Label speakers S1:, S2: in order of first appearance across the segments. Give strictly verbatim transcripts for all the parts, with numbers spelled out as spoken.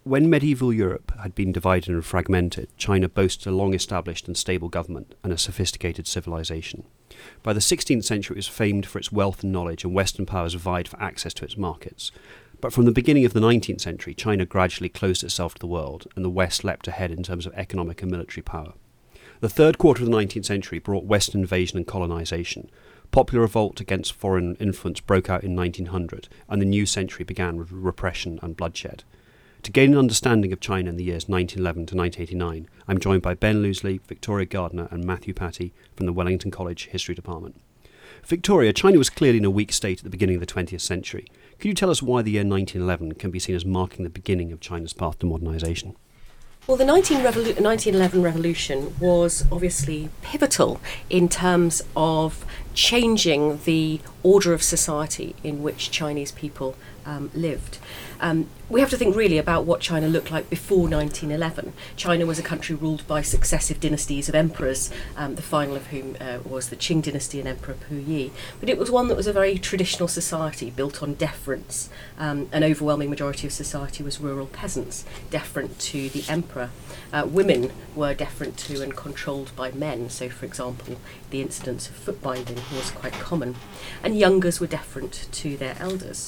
S1: When medieval Europe had been divided and fragmented, China boasted a long-established and stable government and a sophisticated civilization. By the sixteenth century, it was famed for its wealth and knowledge, and Western powers vied for access to its markets. But from the beginning of the nineteenth century, China gradually closed itself to the world, and the West leapt ahead in terms of economic and military power. The third quarter of the nineteenth century brought Western invasion and colonization. Popular revolt against foreign influence broke out in nineteen hundred, and the new century began with repression and bloodshed. To gain an understanding of China in the years nineteen eleven to nineteen eighty-nine, I'm joined by Ben Loseley, Victoria Gardner and Matthew Patty from the Wellington College History Department. Victoria, China was clearly in a weak state at the beginning of the twentieth century. Could you tell us why the year nineteen eleven can be seen as marking the beginning of China's path to modernisation?
S2: Well, the nineteen eleven revolution was obviously pivotal in terms of changing the order of society in which Chinese people um, lived. Um, we have to think really about what China looked like before nineteen eleven. China was a country ruled by successive dynasties of emperors, um, the final of whom uh, was the Qing dynasty and Emperor Puyi. But it was one that was a very traditional society built on deference. Um, an overwhelming majority of society was rural peasants, deferent to the emperor. Uh, women were deferent to and controlled by men, so for example the incidence of foot binding was quite common. And youngers were deferent to their elders.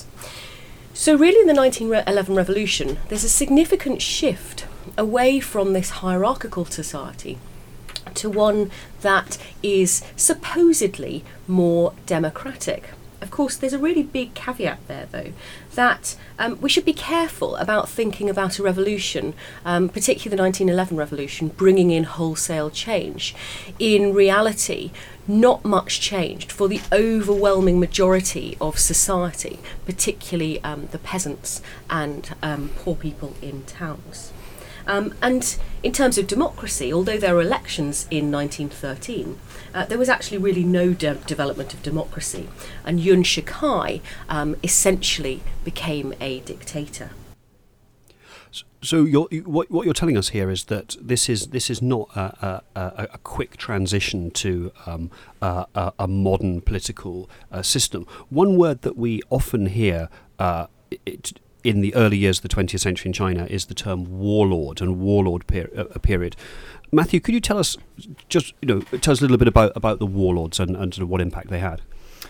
S2: So really in the nineteen eleven revolution, there's a significant shift away from this hierarchical society to one that is supposedly more democratic. Of course, there's a really big caveat there, though, that um, we should be careful about thinking about a revolution, um, particularly the nineteen eleven revolution, bringing in wholesale change. In reality, not much changed for the overwhelming majority of society, particularly um, the peasants and um, poor people in towns. Um, and in terms of democracy, although there were elections in nineteen thirteen, uh, there was actually really no de- development of democracy, and Yuan Shikai um, essentially became a dictator.
S1: So you're, what, what you're telling us here is that this is this is not a, a, a quick transition to um, a, a, a modern political uh, system. One word that we often hear uh, it, in the early years of the twentieth century in China is the term warlord and warlord per- uh, period. Matthew, could you tell us just you know tell us a little bit about, about the warlords and, and sort of what impact they had?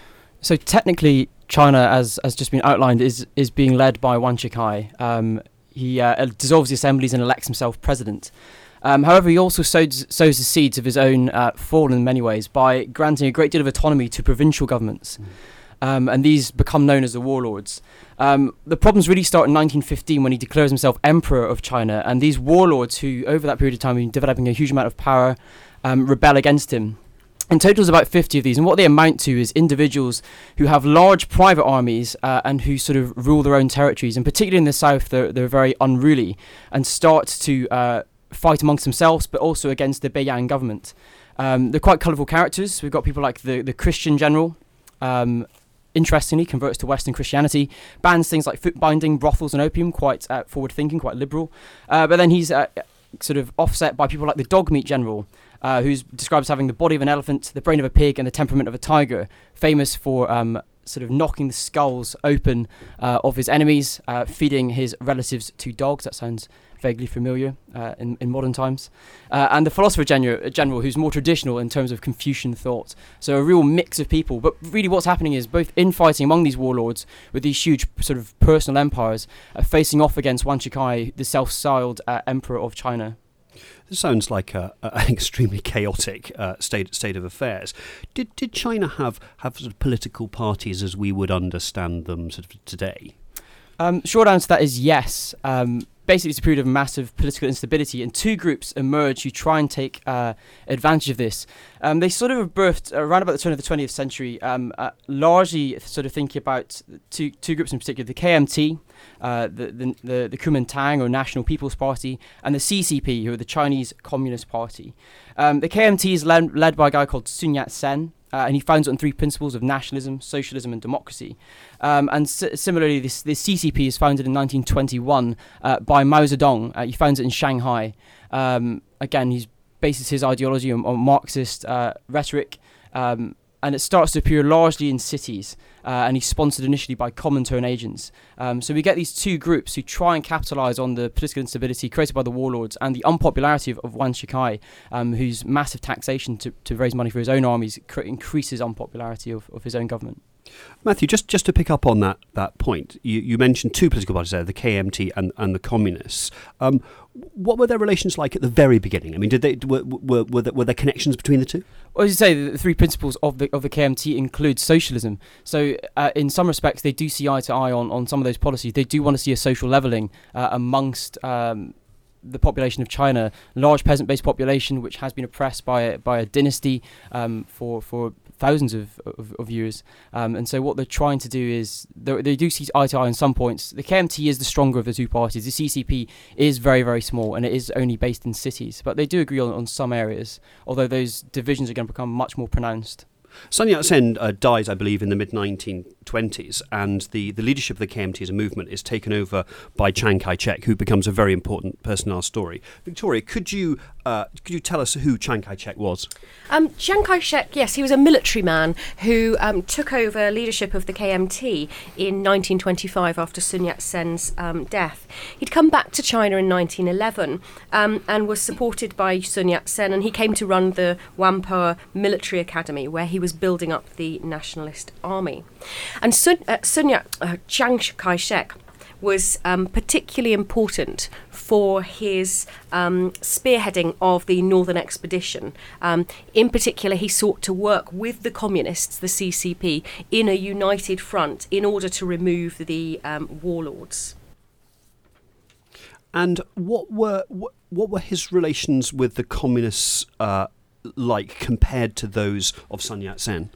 S3: So technically, China, as has just been outlined, is is being led by Yuan Shikai. Um, he uh, dissolves the assemblies and elects himself president. Um, however, he also sows, sows the seeds of his own uh, fall in many ways by granting a great deal of autonomy to provincial governments. Mm. Um, and these become known as the warlords. Um, the problems really start in nineteen fifteen when he declares himself emperor of China, and these warlords, who over that period of time have been developing a huge amount of power, um, rebel against him. In total, there's about fifty of these, and what they amount to is individuals who have large private armies uh, and who sort of rule their own territories, and particularly in the south, they're, they're very unruly and start to uh, fight amongst themselves, but also against the Beiyang government. Um, they're quite colourful characters. We've got people like the, the Christian general, um, interestingly converts to Western Christianity, bans things like foot binding, brothels and opium, quite uh, forward-thinking, quite liberal. Uh, but then he's uh, sort of offset by people like the dog meat general, uh, who's described as having the body of an elephant, the brain of a pig and the temperament of a tiger, famous for um, sort of knocking the skulls open uh, of his enemies, uh, feeding his relatives to dogs. That sounds vaguely familiar uh, in, in modern times. Uh, and the philosopher general, general, who's more traditional in terms of Confucian thought. So a real mix of people. But really what's happening is both infighting among these warlords with these huge sort of personal empires uh, facing off against Yuan Shikai, the self-styled uh, emperor of China.
S1: This sounds like a, a, an extremely chaotic uh, state state of affairs. Did did China have, have sort of political parties as we would understand them sort of today?
S3: Um, short answer to that is yes. Um, basically, it's a period of massive political instability, and two groups emerge who try and take uh, advantage of this. Um, they sort of birthed around about the turn of the twentieth century, um, uh, largely sort of thinking about two two groups in particular: the K M T, uh, the, the the the Kuomintang or National People's Party, and the C C P, who are the Chinese Communist Party. Um, the K M T is led, led by a guy called Sun Yat-sen. Uh, and he founds it on three principles of nationalism, socialism and democracy. Um, and si- similarly, this, this C C P is founded in nineteen twenty-one uh, by Mao Zedong. Uh, he founds it in Shanghai. Um, again, he bases his ideology on, on Marxist uh, rhetoric. Um, and it starts to appear largely in cities, uh, and he's sponsored initially by Comintern agents. Um, so we get these two groups who try and capitalise on the political instability created by the warlords and the unpopularity of, of Yuan Shikai, um, whose massive taxation to, to raise money for his own armies cr- increases unpopularity of, of his own government.
S1: Matthew, just, just to pick up on that that point, you, you mentioned two political parties there, the K M T and, and the Communists. Um, what were their relations like at the very beginning? I mean, did they were were, were, there, were there connections between the two?
S3: Well, as you say, the three principles of the of the K M T include socialism. So, uh, in some respects, they do see eye to eye on, on some of those policies. They do want to see a social levelling uh, amongst um, the population of China, large peasant-based population which has been oppressed by a, by a dynasty um, for for thousands of, of, of years. Um, and so what they're trying to do is, they, they do see eye to eye on some points. The K M T is the stronger of the two parties. The C C P is very, very small, and it is only based in cities. But they do agree on, on some areas, although those divisions are going to become much more pronounced.
S1: Sun Yat-sen uh, dies, I believe, in the mid nineteen twenties, and the, the leadership of the K M T as a movement is taken over by Chiang Kai-shek, who becomes a very important person in our story. Victoria, could you uh, could you tell us who Chiang Kai-shek was?
S2: Um, Chiang Kai-shek, yes, he was a military man who um, took over leadership of the K M T in nineteen twenty-five after Sun Yat-sen's um, death. He'd come back to China in nineteen eleven um, and was supported by Sun Yat-sen, and he came to run the Whampoa Military Academy, where he was building up the nationalist army. And Sun, uh, Sun Yat, uh, Chiang Kai-shek was um, particularly important for his um, spearheading of the Northern Expedition. Um, in particular, he sought to work with the communists, the C C P, in a united front in order to remove the um, warlords.
S1: And what were what, what were his relations with the communists uh, like compared to those of Sun Yat-sen?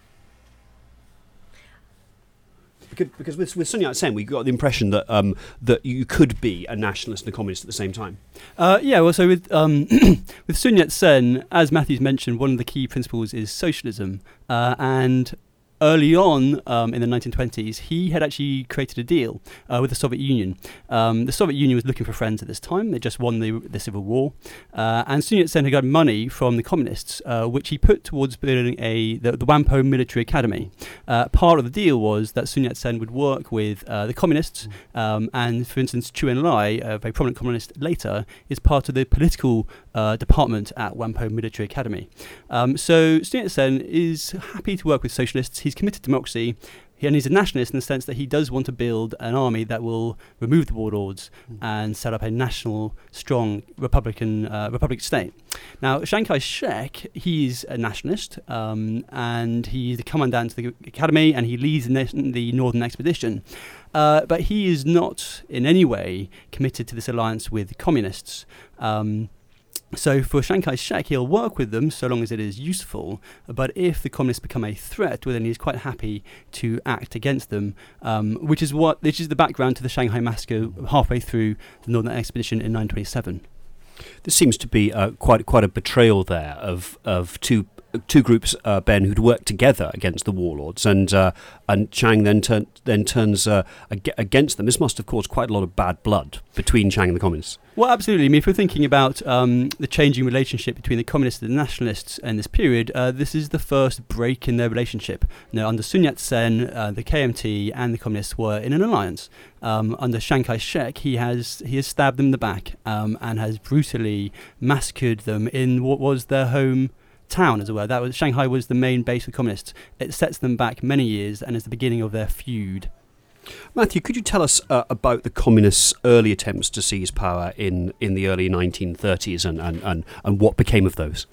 S1: Because, because with, with Sun Yat-sen, we got the impression that um, that you could be a nationalist and a communist at the same time.
S4: Uh, yeah, well, so with um, with Sun Yat-sen, as Matthew's mentioned, one of the key principles is socialism, uh, and early on um, in the nineteen twenties, he had actually created a deal uh, with the Soviet Union. Um, the Soviet Union was looking for friends at this time. They just won the, the Civil War. Uh, and Sun Yat-sen had got money from the communists, uh, which he put towards building a the, the Whampoa Military Academy. Uh, part of the deal was that Sun Yat-sen would work with uh, the communists. Um, and, for instance, Chu Enlai, a very prominent communist later, is part of the political uh, department at Whampoa Military Academy. Um, so Sun Yat-sen is happy to work with socialists. He's committed to democracy, and he's a nationalist in the sense that he does want to build an army that will remove the warlords mm. and set up a national, strong Republican uh, Republic state. Now, Chiang Kai-shek, he's a nationalist, um, and he's the commandant of the academy, and he leads the, the Northern Expedition. Uh, but he is not in any way committed to this alliance with communists. Um, So for Chiang Kai-shek, he'll work with them so long as it is useful, but if the communists become a threat, well, then he's quite happy to act against them, um, which is what which is the background to the Shanghai Massacre halfway through the Northern Expedition in nineteen twenty-seven.
S1: There seems to be uh, quite quite a betrayal there of of two two groups, uh, Ben, who'd worked together against the warlords, and uh, and Chiang then turn, then turns uh, ag- against them. This must have caused quite a lot of bad blood between Chiang and the communists.
S4: Well, absolutely. I mean, if we're thinking about um, the changing relationship between the communists and the nationalists in this period, uh, this is the first break in their relationship. Now, under Sun Yat-sen, uh, the K M T and the communists were in an alliance. Um, under Chiang Kai-shek, he has he has stabbed them in the back um, and has brutally massacred them in what was their home town, as it were. That was Shanghai was the main base of the communists. It sets them back many years and is the beginning of their feud.
S1: Matthew, could you tell us uh, about the communists' early attempts to seize power in, in the early nineteen thirties and, and, and, and what became of those?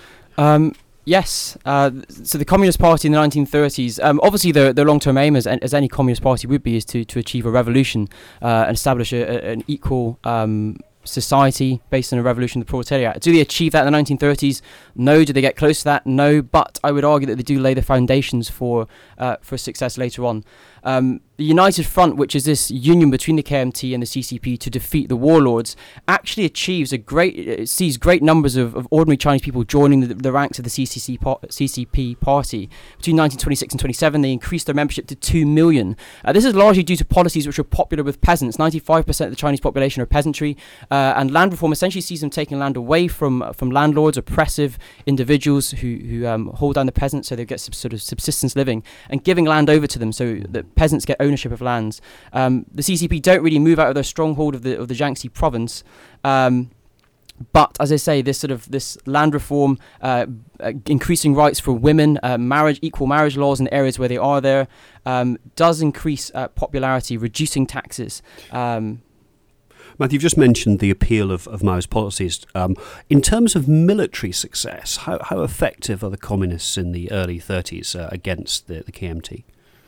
S3: Um, yes. Uh, so the Communist Party in the nineteen thirties, um, obviously their, their long-term aim, as, as any Communist Party would be, is to, to achieve a revolution uh, and establish a, a, an equal um, society based on a revolution of the proletariat. Do they achieve that in the nineteen thirties? No. Do they get close to that? No. But I would argue that they do lay the foundations for uh, for success later on. Um, the United Front, which is this union between the K M T and the C C P to defeat the warlords, actually achieves a great, uh, sees great numbers of, of ordinary Chinese people joining the, the ranks of the C C C par- C C P party. Between nineteen twenty-six and twenty-seven, they increased their membership to two million. Uh, this is largely due to policies which were popular with peasants. ninety-five percent of the Chinese population are peasantry, uh, and land reform essentially sees them taking land away from uh, from landlords, oppressive individuals who, who um, hold down the peasants so they get some sort of subsistence living, and giving land over to them so that peasants get ownership of lands. Um, the C C P don't really move out of their stronghold of the of the Jiangxi province, um, but as I say, this sort of this land reform, uh, uh, increasing rights for women, uh, marriage, equal marriage laws in areas where they are there, um, does increase uh, popularity, reducing taxes. Um,
S1: Matthew, you've just mentioned the appeal of, of Mao's policies. Um, in terms of military success, how, how effective are the communists in the early thirties uh, against the, the K M T?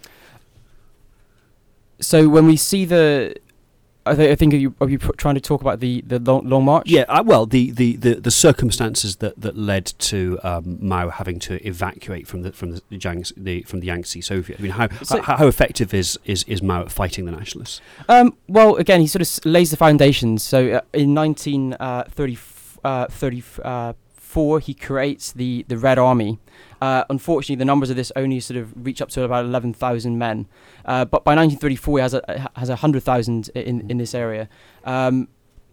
S3: So when we see the, I, th- I think are you, are you pr- trying to talk about the, the long, long march?
S1: Yeah, uh, well, the, the, the, the circumstances that, that led to um, Mao having to evacuate from the from the, Jiangxi, the from the Yangtzi Soviet. I mean, how
S3: So-
S1: how, how effective is, is, is Mao at fighting the nationalists?
S3: Um, well, again, he sort of s- lays the foundations. So uh, in nineteen thirty-four, he creates the, the Red Army. Uh, unfortunately, the numbers of this only sort of reach up to about eleven thousand men. Uh, but by nineteen thirty-four, he has a has one hundred thousand in, in this area. Um,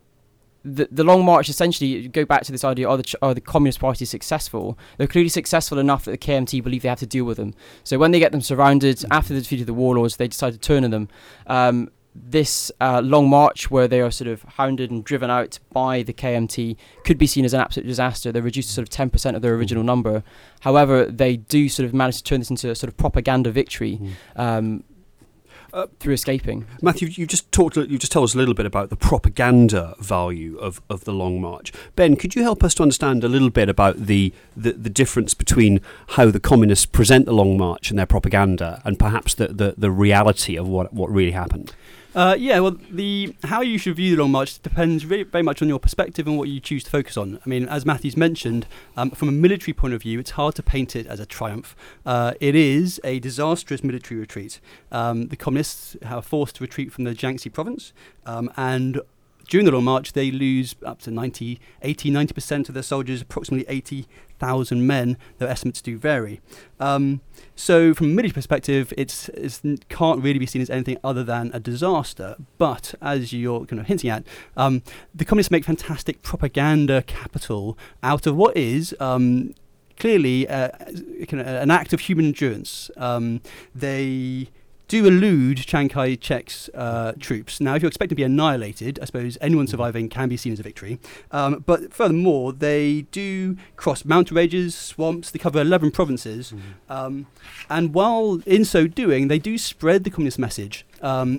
S3: the the Long March, essentially, you go back to this idea: are the ch- are the Communist Party successful? They're clearly successful enough that the K M T believe they have to deal with them. So when they get them surrounded after the defeat of the warlords, they decide to turn on them. Um, this uh, Long March, where they are sort of hounded and driven out by the K M T, could be seen as an absolute disaster. They're reduced to sort of ten percent of their original number. However, they do sort of manage to turn this into a sort of propaganda victory. Um, Uh, through escaping.
S1: Matthew, you just talked. You just told us a little bit about the propaganda value of, of the Long March. Ben, could you help us to understand a little bit about the, the, the difference between how the communists present the Long March and their propaganda, and perhaps the, the, the reality of what what really happened?
S4: Uh, yeah, well, the how you should view the Long March depends very, very much on your perspective and what you choose to focus on. I mean, as Matthew's mentioned, um, from a military point of view, it's hard to paint it as a triumph. Uh, it is a disastrous military retreat. Um, the communists are forced to retreat from the Jiangxi province, um, and during the Long March, they lose up to ninety, eighty, ninety percent of their soldiers, approximately eighty thousand men. Their estimates do vary. Um, so from a military perspective, it's, it can't really be seen as anything other than a disaster. But as you're kind of hinting at, um, the communists make fantastic propaganda capital out of what is um, clearly uh, kind of an act of human endurance. Um, they do elude Chiang Kai-shek's uh, troops. Now, if you're expected to be annihilated, I suppose anyone surviving can be seen as a victory. Um, but furthermore, they do cross mountain ranges, swamps. They cover eleven provinces. Mm-hmm. Um, and while in so doing, they do spread the communist message um,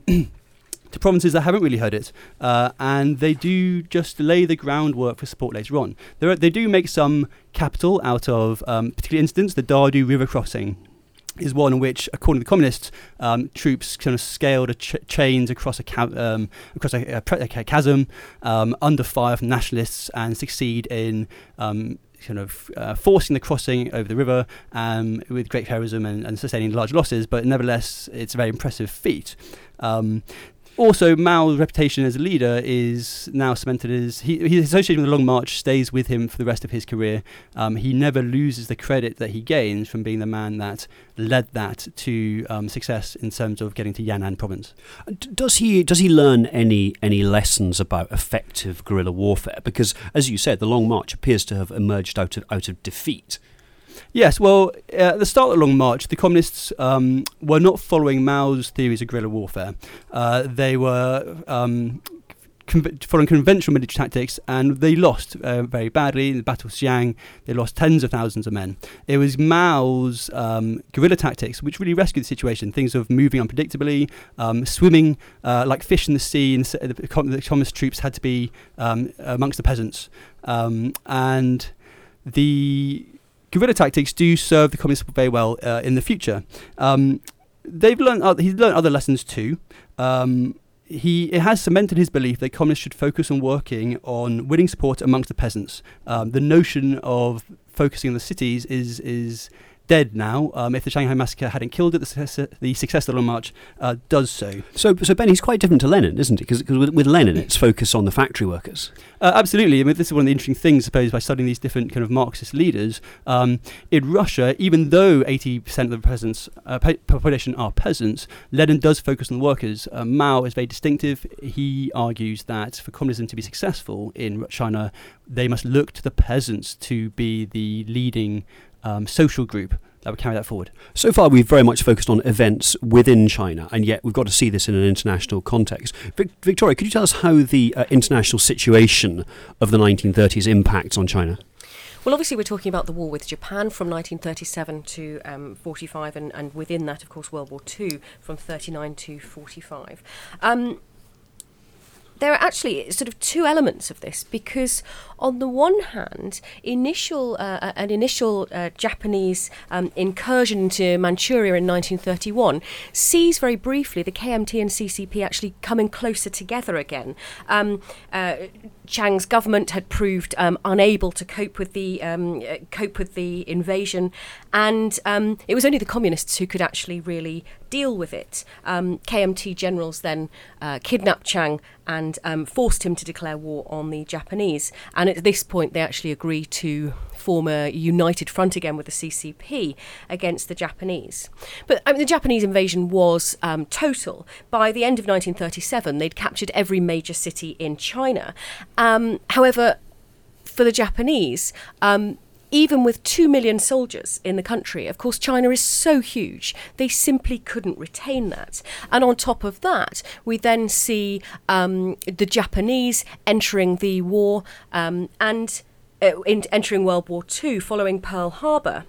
S4: to provinces that haven't really heard it. Uh, and they do just lay the groundwork for support later on. There are, they do make some capital out of um, particular incidents, the Dardu River crossing is one in which, according to the communists, um, troops kind of scaled a ch- chains across a ca- um, across a, a, pre- a chasm um, under fire from nationalists and succeed in um, kind of uh, forcing the crossing over the river um, with great heroism and, and sustaining large losses. But nevertheless, it's a very impressive feat. Um, Also, Mao's reputation as a leader is now cemented as he, he's associated with the Long March, stays with him for the rest of his career. Um, he never loses the credit that he gains from being the man that led that to um, success in terms of getting to Yan'an province.
S1: Does he does he learn any any lessons about effective guerrilla warfare? Because, as you said, the Long March appears to have emerged out of out of defeat.
S4: Yes, well, uh, at the start of the Long March, the communists um, were not following Mao's theories of guerrilla warfare. Uh, they were um, con- following conventional military tactics, and they lost uh, very badly. In the Battle of Xiang, they lost tens of thousands of men. It was Mao's um, guerrilla tactics which really rescued the situation. Things of moving unpredictably, um, swimming uh, like fish in the sea, and the, com- the communist troops had to be um, amongst the peasants. Um, and the guerrilla tactics do serve the communists very well uh, in the future. Um, they've learned. Uh, he's learned other lessons too. Um, he it has cemented his belief that communists should focus on working on winning support amongst the peasants. Um, the notion of focusing on the cities is is dead now. Um, if the Shanghai Massacre hadn't killed it, the successor, the successor Long March uh, does so.
S1: So, so Ben, he's quite different to Lenin, isn't he? Because with, with Lenin, it's focused on the factory workers.
S4: Uh, absolutely. I mean, this is one of the interesting things, I suppose, by studying these different kind of Marxist leaders. Um, in Russia, even though eighty percent of the peasants, uh, pe- population are peasants, Lenin does focus on the workers. Uh, Mao is very distinctive. He argues that for communism to be successful in China, they must look to the peasants to be the leading um, social group that would carry that forward.
S1: So far, we've very much focused on events within China, and yet we've got to see this in an international context. Vic- Victoria, could you tell us how the uh, international situation of the nineteen thirties impacts on China?
S2: Well, obviously, we're talking about the war with Japan from nineteen thirty-seven to um, forty-five, and, and within that, of course, World War Two from thirty-nine to forty-five. Um, there are actually sort of two elements of this, because on the one hand, initial uh, an initial uh, Japanese um, incursion into Manchuria in nineteen thirty-one sees very briefly the K M T and C C P actually coming closer together again. Um, uh, Chiang's government had proved um, unable to cope with the um, uh, cope with the invasion, and um, it was only the communists who could actually really deal with it. Um, K M T generals then uh, kidnapped Chiang and um, forced him to declare war on the Japanese. And at this point, they actually agree to form a united front again with the C C P against the Japanese. But I mean, the Japanese invasion was um, total. By the end of nineteen thirty-seven, they'd captured every major city in China. Um, however, for the Japanese, um, even with two million soldiers in the country, of course, China is so huge, they simply couldn't retain that. And on top of that, we then see um, the Japanese entering the war um, and uh, in, entering World War Two following Pearl Harbor.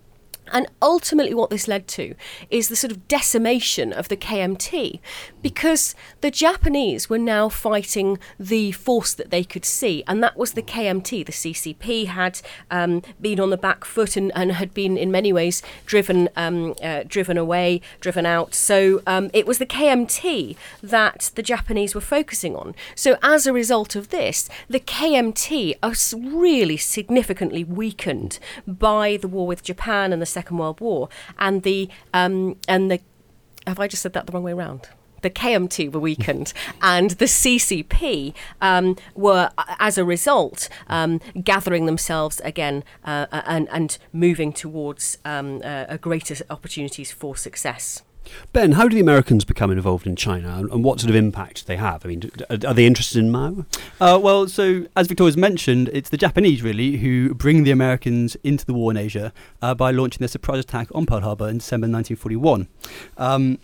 S2: And ultimately what this led to is the sort of decimation of the K M T, because the Japanese were now fighting the force that they could see, and that was the K M T. The C C P had um, been on the back foot and, and had been in many ways driven um, uh, driven away, driven out. So um, it was the K M T that the Japanese were focusing on. So as a result of this, the K M T are really significantly weakened by the war with Japan and the Second World War, and the um, and the have I just said that the wrong way around? The K M T were weakened, and the C C P um, were, as a result, um, gathering themselves again uh, and and moving towards um, uh, a greater opportunities for success.
S1: Ben, how do the Americans become involved in China, and, and what sort of impact do they have? I mean, are, are they interested in Mao?
S4: Uh, well, so as Victoria's mentioned, it's the Japanese really who bring the Americans into the war in Asia uh, by launching their surprise attack on Pearl Harbor in December nineteen forty-one. Um,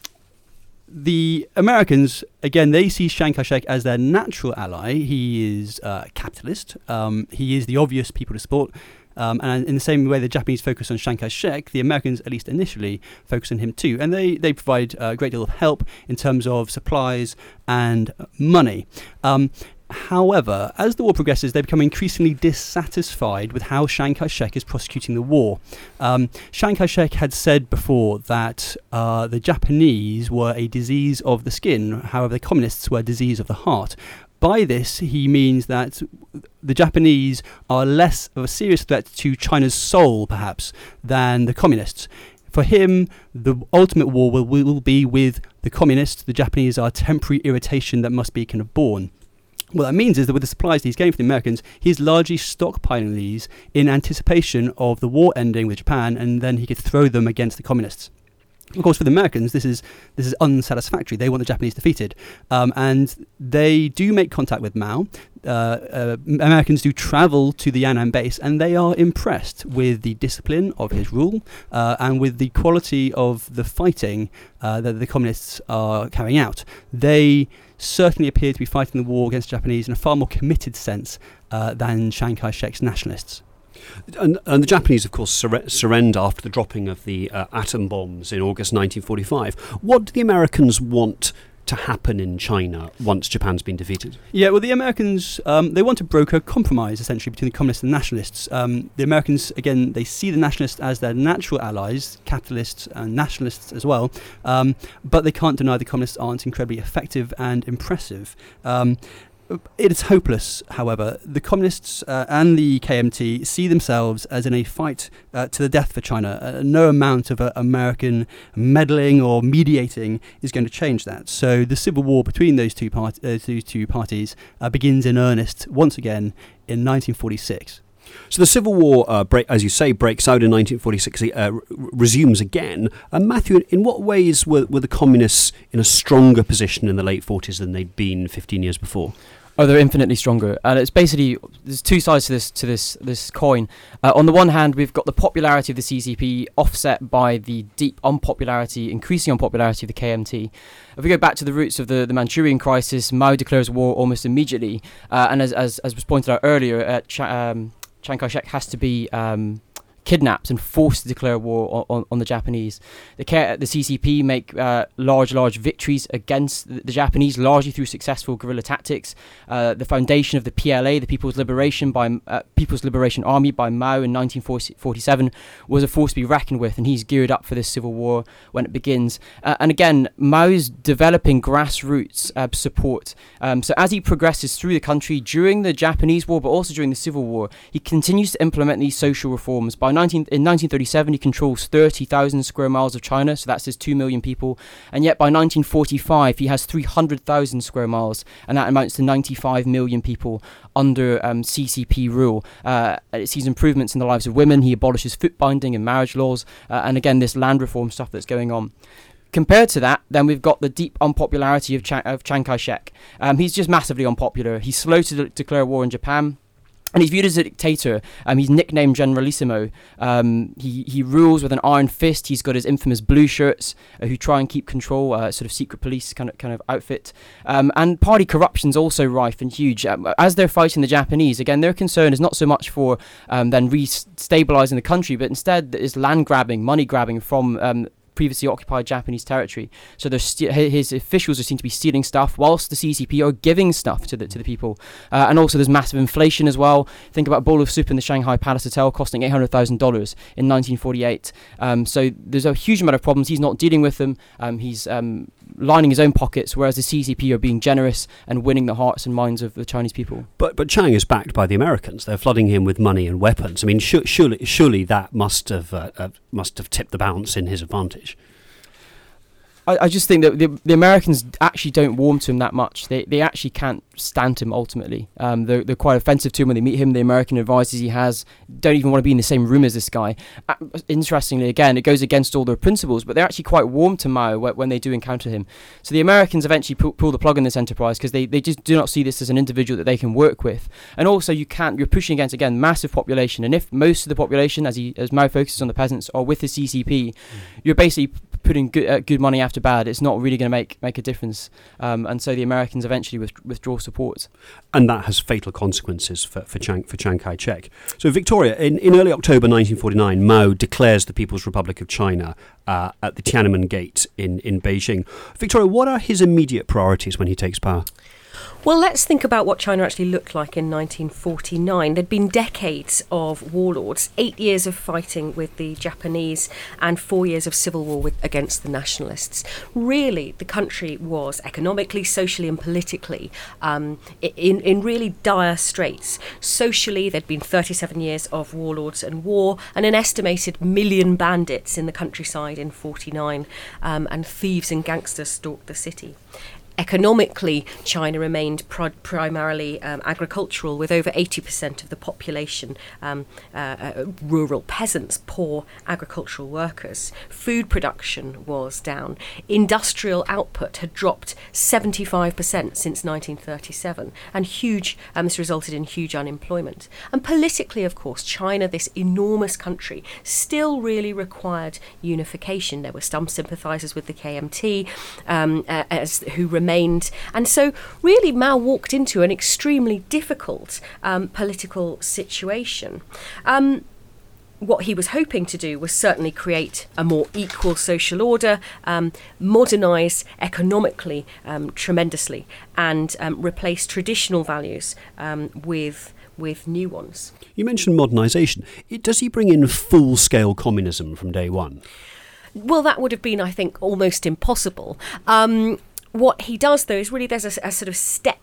S4: the Americans, again, they see Chiang Kai-shek as their natural ally. He is uh, capitalist. Um, he is the obvious people to support. Um, and in the same way the Japanese focus on Chiang Kai-shek, the Americans, at least initially, focus on him too. And they, they provide a great deal of help in terms of supplies and money. Um, however, as the war progresses, they become increasingly dissatisfied with how Chiang Kai-shek is prosecuting the war. Um, Chiang Kai-shek had said before that uh, the Japanese were a disease of the skin, however the communists were a disease of the heart. By this, he means that the Japanese are less of a serious threat to China's soul, perhaps, than the communists. For him, the ultimate war will, will be with the communists. The Japanese are a temporary irritation that must be kind of borne. What that means is that with the supplies that he's getting from the Americans, he's largely stockpiling these in anticipation of the war ending with Japan, and then he could throw them against the communists. Of course, for the Americans, this is this is unsatisfactory. They want the Japanese defeated. Um, and they do make contact with Mao. Uh, uh, Americans do travel to the Yan'an base, and they are impressed with the discipline of his rule uh, and with the quality of the fighting uh, that the communists are carrying out. They certainly appear to be fighting the war against the Japanese in a far more committed sense uh, than Chiang Kai-shek's nationalists.
S1: And, and the Japanese, of course, sur- surrender after the dropping of the uh, atom bombs in August nineteen forty-five. What do the Americans want to happen in China once Japan's been defeated?
S4: Yeah, well, the Americans, um, they want to broker a compromise, essentially, between the communists and the nationalists. Um, the Americans, again, they see the nationalists as their natural allies, capitalists and nationalists as well, um, but they can't deny the communists aren't incredibly effective and impressive. Um, It is hopeless, however. The communists uh, and the K M T see themselves as in a fight uh, to the death for China. Uh, no amount of uh, American meddling or mediating is going to change that. So the civil war between those two, part- uh, those two parties uh, begins in earnest once again in nineteen forty-six.
S1: So the Civil War, uh, break, as you say, breaks out in nineteen forty-six, uh, r- resumes again. Uh, Matthew, in what ways were, were the communists in a stronger position in the late forties than they'd been fifteen years before?
S3: Oh, they're infinitely stronger, and it's basically there's two sides to this to this this coin. Uh, on the one hand, we've got the popularity of the C C P offset by the deep unpopularity, increasing unpopularity of the K M T. If we go back to the roots of the, the Manchurian crisis, Mao declares war almost immediately, uh, and as, as as was pointed out earlier, uh, Ch- um, Chiang Kai-shek has to be um, kidnapped and forced to declare war on, on, on the Japanese. The, K- the C C P make uh, large, large victories against the, the Japanese, largely through successful guerrilla tactics. Uh, the foundation of the P L A, the People's Liberation by uh, People's Liberation Army by Mao in nineteen forty-seven, was a force to be reckoned with, and he's geared up for this civil war when it begins. Uh, and again, Mao's developing grassroots uh, support. Um, so as he progresses through the country during the Japanese War, but also during the Civil War, he continues to implement these social reforms. By nineteen in nineteen thirty-seven, he controls thirty thousand square miles of China, so that's his two million people. And yet by nineteen forty-five, he has three hundred thousand square miles, and that amounts to ninety-five million people under um, C C P rule. Uh, it sees improvements in the lives of women. He abolishes foot binding and marriage laws, uh, and again, this land reform stuff that's going on. Compared to that, then we've got the deep unpopularity of, Ch- of Chiang Kai-shek. Um, he's just massively unpopular. He's slow to de- declare war in Japan. And he's viewed as a dictator. Um, he's nicknamed Generalissimo. Um, he, he rules with an iron fist. He's got his infamous blue shirts uh, who try and keep control, uh, sort of secret police kind of kind of outfit. Um, and party corruption's also rife and huge. Um, as they're fighting the Japanese, again, their concern is not so much for um, then re-stabilizing the country, but instead is land grabbing, money grabbing from um, previously occupied Japanese territory. So there's st- his officials are seen to be stealing stuff, whilst the C C P are giving stuff to the to the people. Uh, and also there's massive inflation as well. Think about a bowl of soup in the Shanghai Palace Hotel costing eight hundred thousand dollars in nineteen forty-eight. Um, so there's a huge amount of problems. He's not dealing with them. Um, he's um, lining his own pockets, whereas the C C P are being generous and winning the hearts and minds of the Chinese people.
S1: But but Chiang is backed by the Americans. They're flooding him with money and weapons. I mean, sh- surely surely that must have uh, uh, must have tipped the balance in his advantage.
S3: I, I just think that the, the Americans actually don't warm to him that much. They they actually can't stand him ultimately. Um, they're, they're quite offensive to him when they meet him. The American advisors he has don't even want to be in the same room as this guy. Uh, interestingly, again, it goes against all their principles, but they're actually quite warm to Mao when, when they do encounter him. So the Americans eventually pull, pull the plug on this enterprise because they, they just do not see this as an individual that they can work with. And also you can't, you're pushing against, again, massive population. And if most of the population, as he as Mao focuses on the peasants, are with the C C P, mm. you're basically putting good, uh, good money after bad. It's not really going to make make a difference. Um, and so the Americans eventually with, withdraw support.
S1: And that has fatal consequences for, for, Chiang, for Chiang Kai-shek. So Victoria, in, in early October nineteen forty-nine, Mao declares the People's Republic of China uh, at the Tiananmen Gate in, in Beijing. Victoria, what are his immediate priorities when he takes power?
S2: Well, let's think about what China actually looked like in nineteen forty-nine. There'd been decades of warlords, eight years of fighting with the Japanese and four years of civil war with, against the nationalists. Really, the country was economically, socially and politically um, in, in really dire straits. Socially, there'd been thirty-seven years of warlords and war and an estimated million bandits in the countryside in forty-nine, um, and thieves and gangsters stalked the city. Economically, China remained pr- primarily um, agricultural, with over eighty percent of the population um, uh, uh, rural peasants, poor agricultural workers. Food production was down. Industrial output had dropped seventy-five percent since nineteen thirty-seven, and huge. Um, this resulted in huge unemployment. And politically, of course, China, this enormous country, still really required unification. There were some sympathisers with the K M T, um, uh, as who remained. And so really Mao walked into an extremely difficult um, political situation. Um, what he was hoping to do was certainly create a more equal social order, um, modernise economically um, tremendously, and um, replace traditional values um, with with new ones.
S1: You mentioned modernisation. Does he bring in full-scale communism from day one?
S2: Well, that would have been, I think, almost impossible. Um, What he does, though, is really there's a, a sort of step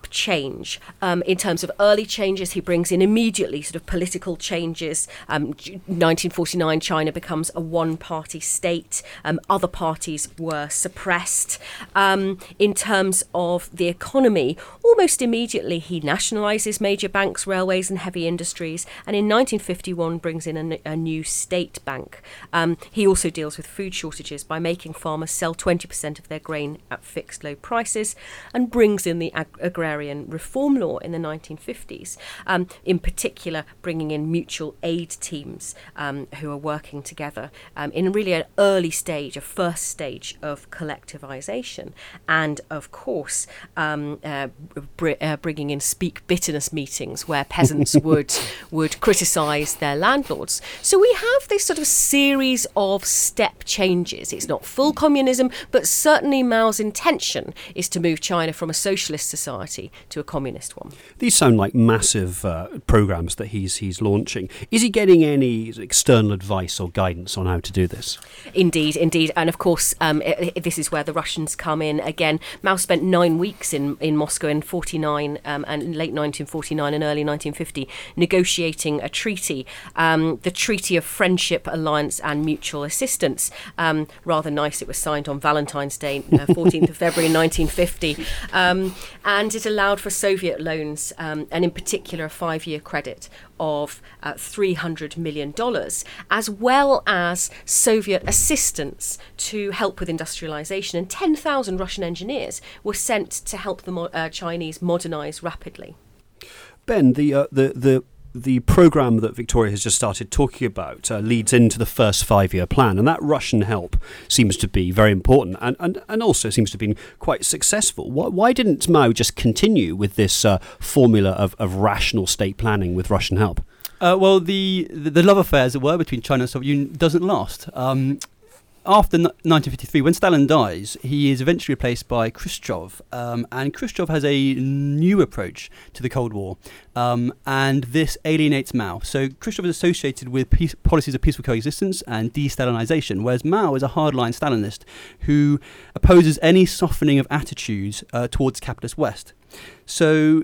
S2: change um, in terms of early changes. He brings in immediately sort of political changes. Um, nineteen forty-nine, China becomes a one-party state. Um, other parties were suppressed. Um, in terms of the economy, almost immediately he nationalises major banks, railways and heavy industries, and in nineteen fifty-one brings in a, a new state bank. Um, he also deals with food shortages by making farmers sell twenty percent of their grain at fixed low prices, and brings in the ag- agrarian reform law in the nineteen fifties, um, in particular bringing in mutual aid teams um, who are working together um, in really an early stage, a first stage of collectivisation, and of course um, uh, br- uh, bringing in speak bitterness meetings where peasants would would criticise their landlords. So we have this sort of series of step changes. It's not full communism, but certainly Mao's intention is to move China from a socialist society to a communist one.
S1: These sound like massive uh, programs that he's he's launching. Is he getting any external advice or guidance on how to do this?
S2: Indeed, indeed. And of course, um, it, it, this is where the Russians come in. Again, Mao spent nine weeks in, in Moscow in forty-nine um, and late nineteen forty-nine and early nineteen fifty negotiating a treaty, um, the Treaty of Friendship, Alliance and Mutual Assistance. Um, rather nice. It was signed on Valentine's Day, uh, fourteenth of February nineteen fifty. Um, and it allowed for Soviet loans, um, and in particular a five-year credit of uh, three hundred million dollars, as well as Soviet assistance to help with industrialization. And ten thousand Russian engineers were sent to help the mo- uh, Chinese modernize rapidly.
S1: Ben, the uh, the the the program that Victoria has just started talking about uh, leads into the first five-year plan, and that Russian help seems to be very important, and and, and also seems to have been quite successful. Why, why didn't Mao just continue with this uh, formula of, of rational state planning with Russian help?
S4: Uh, well, the, the the love affair, as it were, between China and the Soviet Union doesn't last. Um, After nineteen fifty-three, when Stalin dies, he is eventually replaced by Khrushchev, um, and Khrushchev has a new approach to the Cold War, um, and this alienates Mao. So Khrushchev is associated with peace, policies of peaceful coexistence and de-Stalinization, whereas Mao is a hardline Stalinist who opposes any softening of attitudes uh, towards the capitalist West. So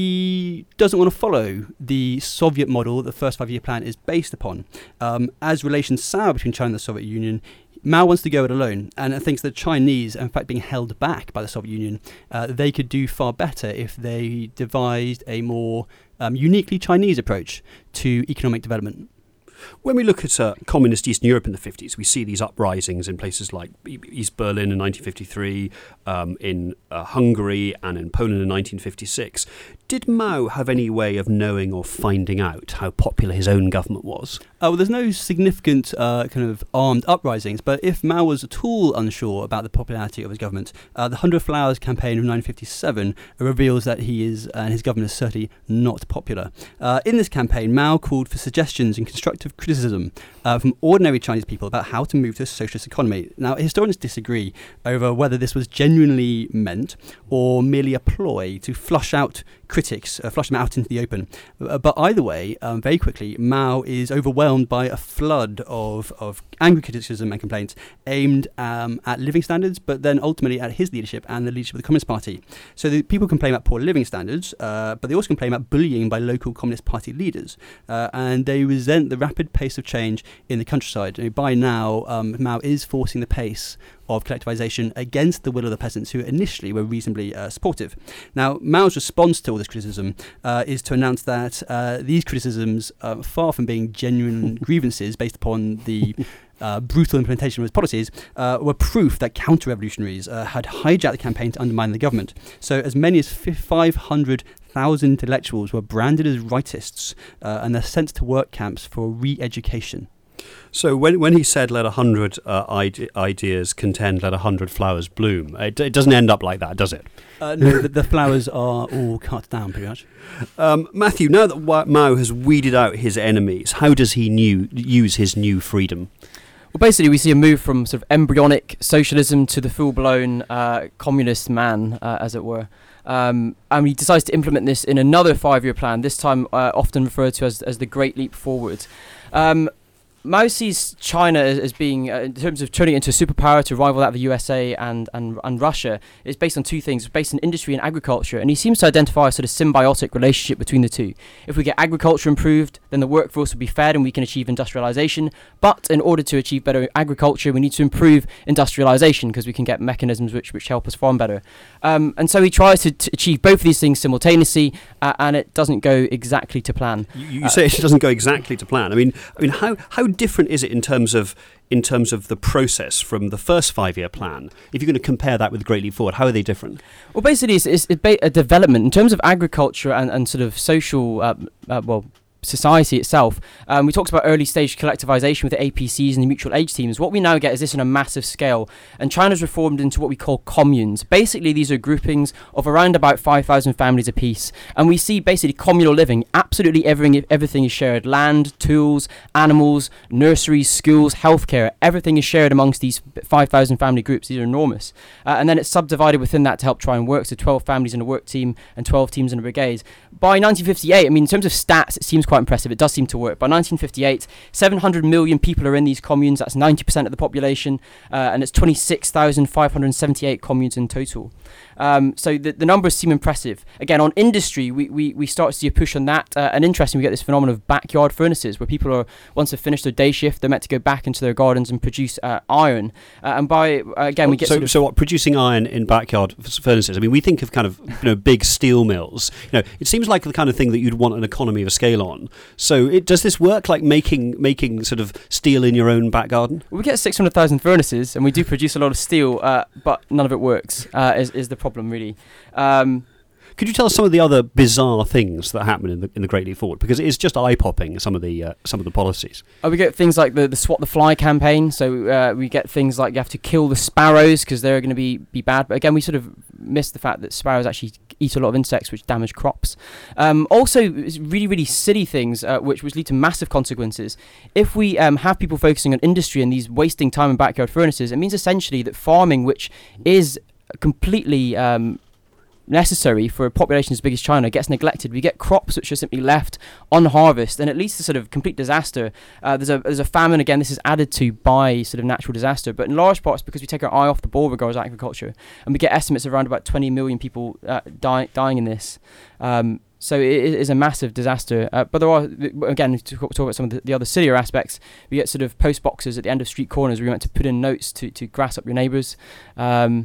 S4: he doesn't want to follow the Soviet model that the first five-year plan is based upon. Um, as relations sour between China and the Soviet Union, Mao wants to go it alone, and thinks that Chinese are in fact being held back by the Soviet Union. Uh, they could do far better if they devised a more um, uniquely Chinese approach to economic development.
S1: When we look at uh, communist Eastern Europe in the fifties, we see these uprisings in places like East Berlin in nineteen fifty-three, um, in uh, Hungary and in Poland in nineteen fifty-six. Did Mao have any way of knowing or finding out how popular his own government was?
S4: Uh, well, there's no significant uh, kind of armed uprisings, but if Mao was at all unsure about the popularity of his government, uh, the Hundred Flowers campaign of nineteen fifty-seven reveals that he is, uh, and his government is certainly not popular. Uh, in this campaign, Mao called for suggestions and constructive criticism uh, from ordinary Chinese people about how to move to a socialist economy. Now, historians disagree over whether this was genuinely meant or merely a ploy to flush out critics, uh, flush them out into the open. Uh, but either way, um, very quickly, Mao is overwhelmed by a flood of, of angry criticism and complaints aimed um, at living standards, but then ultimately at his leadership and the leadership of the Communist Party. So the people complain about poor living standards, uh, but they also complain about bullying by local Communist Party leaders. Uh, and they resent the rapid pace of change in the countryside. I mean, by now, um, Mao is forcing the pace of collectivization against the will of the peasants, who initially were reasonably uh, supportive. Now, Mao's response to all this criticism uh, is to announce that uh, these criticisms, uh, far from being genuine grievances based upon the uh, brutal implementation of his policies, uh, were proof that counter-revolutionaries uh, had hijacked the campaign to undermine the government. So as many as five hundred thousand intellectuals were branded as rightists, uh, and they're sent to work camps for re-education.
S1: So when when he said let a hundred uh, ide- ideas contend, let a hundred flowers bloom, it, it doesn't end up like that, does it?
S4: Uh, no, the, the flowers are all cut down pretty much.
S1: Um, Matthew, now that Mao has weeded out his enemies, how does he new, use his new freedom?
S3: Well, basically, we see a move from sort of embryonic socialism to the full-blown uh, communist man, uh, as it were. Um, and he decides to implement this in another five-year plan, this time uh, often referred to as, as the Great Leap Forward. Um, Mao sees China as, as being, uh, in terms of turning it into a superpower to rival that of the U S A and, and, and Russia, is based on two things. It's based on industry and agriculture, and he seems to identify a sort of symbiotic relationship between the two. If we get agriculture improved, then the workforce will be fed and we can achieve industrialization. But in order to achieve better agriculture, we need to improve industrialization because we can get mechanisms which, which help us farm better. Um, and so he tries to, to achieve both of these things simultaneously, uh, and it doesn't go exactly to plan.
S1: You, you
S3: uh,
S1: say it doesn't go exactly to plan. I mean, I mean, how how different is it in terms of in terms of the process from the first five-year plan? If you're going to compare that with the Great Leap Forward, how are they different?
S3: Well, basically, it's, it's a development in terms of agriculture and, and sort of social, uh, uh, well, society itself. Um, we talked about early stage collectivization with the A P Cs and the mutual aid teams. What we now get is this on a massive scale, and China's reformed into what we call communes. Basically, these are groupings of around about five thousand families apiece, and we see basically communal living. Absolutely everything, everything is shared. Land, tools, animals, nurseries, schools, healthcare, everything is shared amongst these five thousand family groups. These are enormous. Uh, and then it's subdivided within that to help try and work. So twelve families in a work team and twelve teams in a brigade. By nineteen fifty-eight, I mean, in terms of stats, it seems quite impressive. It does seem to work. By nineteen fifty-eight, seven hundred million people are in these communes. That's ninety percent of the population, uh, and it's twenty-six thousand five hundred seventy-eight communes in total. Um, so the, the numbers seem impressive. Again, on industry, we, we, we start to see a push on that. Uh, and interesting, we get this phenomenon of backyard furnaces, where people are, once they've finished their day shift, they're meant to go back into their gardens and produce uh, iron. Uh, and by, uh, again, we get
S1: so,
S3: sort of
S1: so what, producing iron in backyard f- furnaces? I mean, we think of kind of, you know, big steel mills. You know, it seems like the kind of thing that you'd want an economy of scale on. So it, does this work, like making making sort of steel in your own back garden?
S3: We get six hundred thousand furnaces, and we do produce a lot of steel, uh, but none of it works, uh, is, is the problem, really. Um,
S1: Could you tell us some of the other bizarre things that happen in the in the Great Leap Forward? Because it is just eye-popping, some of the uh, some of the policies.
S3: Uh, we get things like the, the Swat the Fly campaign. So uh, we get things like you have to kill the sparrows because they're going to be, be bad. But again, we sort of miss the fact that sparrows actually eat a lot of insects which damage crops. Um, also, really, really silly things uh, which, which lead to massive consequences. If we um, have people focusing on industry and these wasting time in backyard furnaces, it means essentially that farming, which is completely um, necessary for a population as big as China, gets neglected. We get crops which are simply left on harvest, and it leads to sort of complete disaster. Uh, there's a there's a famine. Again, this is added to by sort of natural disaster, but in large parts because we take our eye off the ball regarding agriculture, and we get estimates of around about twenty million people uh, die, dying in this. Um, So it is a massive disaster. Uh, but there are, again, to talk about some of the, the other sillier aspects, we get sort of post boxes at the end of street corners where you want to put in notes to, to grass up your neighbours. Um,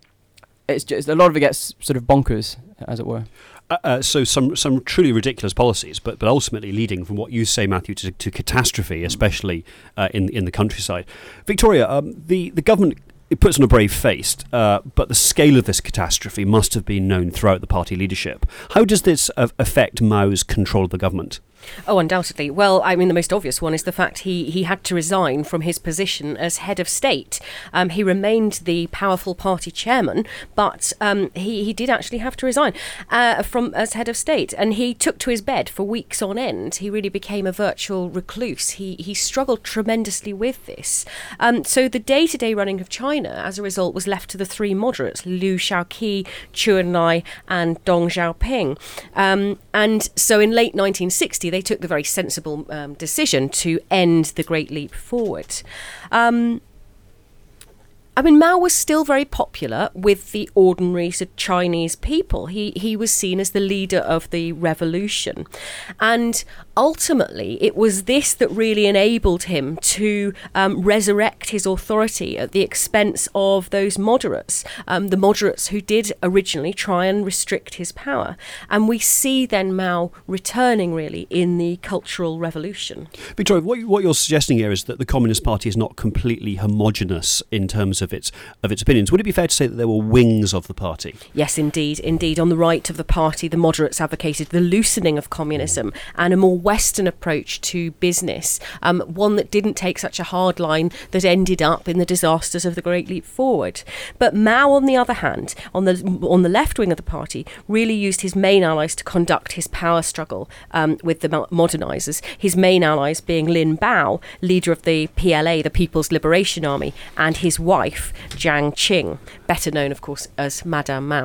S3: it's just, a lot of it gets sort of bonkers, as it were.
S1: Uh, uh, so some some truly ridiculous policies, but but ultimately leading, from what you say, Matthew, to, to catastrophe, especially uh, in in the countryside. Victoria, um, the the government, it puts on a brave face, uh, but the scale of this catastrophe must have been known throughout the party leadership. How does this uh, affect Mao's control of the government?
S2: Oh, undoubtedly. Well, I mean, the most obvious one is the fact he, he had to resign from his position as head of state. Um, he remained the powerful party chairman, but um, he, he did actually have to resign uh, from as head of state. And he took to his bed for weeks on end. He really became a virtual recluse. He, he struggled tremendously with this. Um, so the day-to-day running of China, as a result, was left to the three moderates, Liu Shaoqi, Zhou Enlai and Deng Xiaoping. Um, and so in late nineteen sixty, they took the very sensible um, decision to end the Great Leap Forward. Um, I mean, Mao was still very popular with the ordinary sort of Chinese people. He he was seen as the leader of the revolution. And ultimately, it was this that really enabled him to um, resurrect his authority at the expense of those moderates, um, the moderates who did originally try and restrict his power. And we see then Mao returning, really, in the Cultural Revolution.
S1: Victoria, what, what you're suggesting here is that the Communist Party is not completely homogenous in terms of its of its opinions. Would it be fair to say that there were wings of the party?
S2: Yes, indeed. Indeed, on the right of the party, the moderates advocated the loosening of communism and a more Western approach to business, um, one that didn't take such a hard line that ended up in the disasters of the Great Leap Forward. But Mao, on the other hand, on the on the left wing of the party, really used his main allies to conduct his power struggle um, with the modernisers, his main allies being Lin Bao, leader of the P L A, the People's Liberation Army, and his wife, Jiang Qing, better known, of course, as Madame Mao.